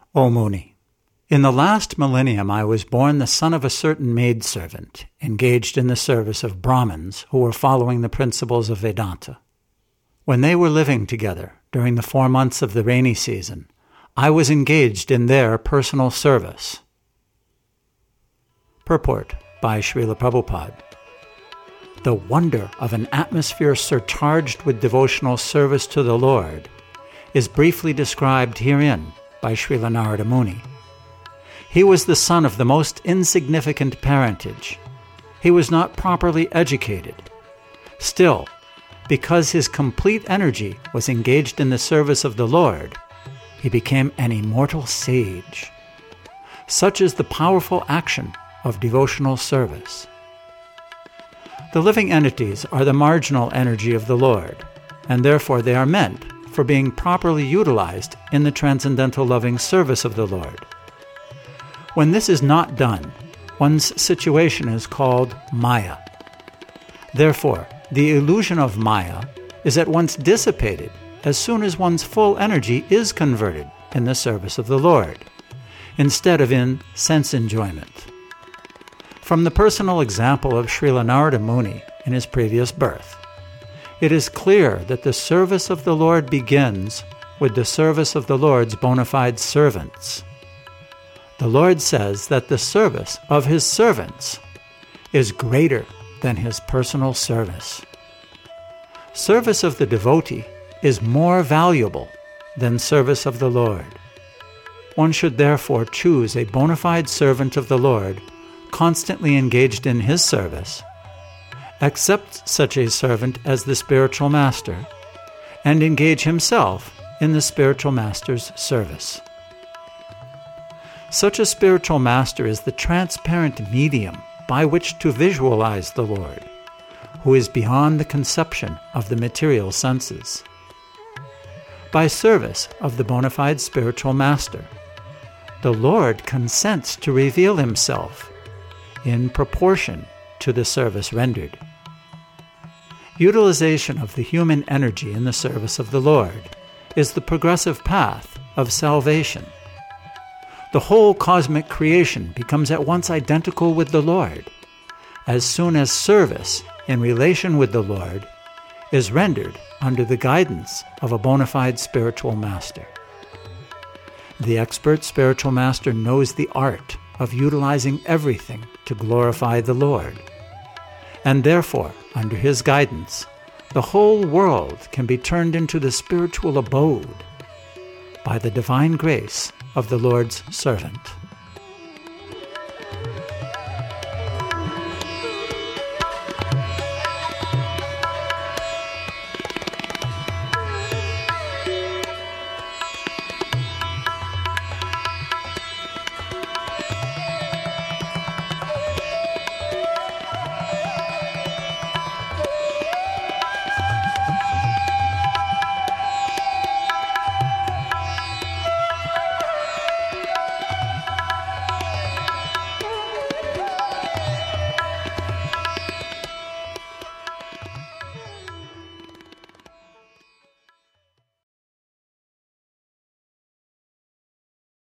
O Muni, in the last millennium I was born the son of a certain maidservant, engaged in the service of Brahmins who were following the principles of Vedanta. When they were living together during the 4 months of the rainy season, I was engaged in their personal service. Purport by Srila Prabhupada. The wonder of an atmosphere surcharged with devotional service to the Lord is briefly described herein by Srila Narada Muni. He was the son of the most insignificant parentage. He was not properly educated. Still, because his complete energy was engaged in the service of the Lord, he became an immortal sage. Such is the powerful action of devotional service. The living entities are the marginal energy of the Lord, and therefore they are meant for being properly utilized in the transcendental loving service of the Lord. When this is not done, one's situation is called Maya. Therefore, the illusion of Maya is at once dissipated as soon as one's full energy is converted in the service of the Lord, instead of in sense enjoyment. From the personal example of Srila Narada Muni in his previous birth, it is clear that the service of the Lord begins with the service of the Lord's bona fide servants. The Lord says that the service of His servants is greater than His personal service. Service of the devotee is more valuable than service of the Lord. One should therefore choose a bona fide servant of the Lord constantly engaged in His service, accept such a servant as the spiritual master, and engage himself in the spiritual master's service. Such a spiritual master is the transparent medium by which to visualize the Lord, who is beyond the conception of the material senses. By service of the bona fide spiritual master, the Lord consents to reveal Himself in proportion to the service rendered. Utilization of the human energy in the service of the Lord is the progressive path of salvation. The whole cosmic creation becomes at once identical with the Lord, as soon as service in relation with the Lord is rendered under the guidance of a bona fide spiritual master. The expert spiritual master knows the art of utilizing everything to glorify the Lord, and therefore, under his guidance, the whole world can be turned into the spiritual abode by the divine grace of the Lord's servant.